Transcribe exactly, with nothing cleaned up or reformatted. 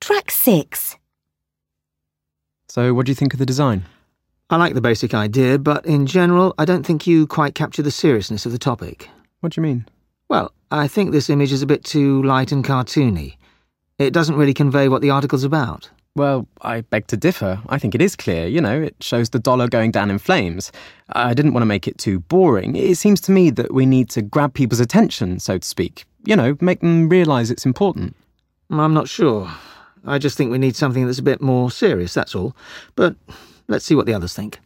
Track six. So what do you think of the design? I like the basic idea, but in general, I don't think you quite capture the seriousness of the topic. What do you mean? Well, I think this image is a bit too light and cartoony. It doesn't really convey what the article's about. Well, I beg to differ. I think it is clear, you know, it shows the dollar going down in flames. I didn't want to make it too boring. It seems to me that we need to grab people's attention, so to speak. You know, make them realise it's important. I'm not sure. I just think we need something that's a bit more serious, that's all. But let's see what the others think.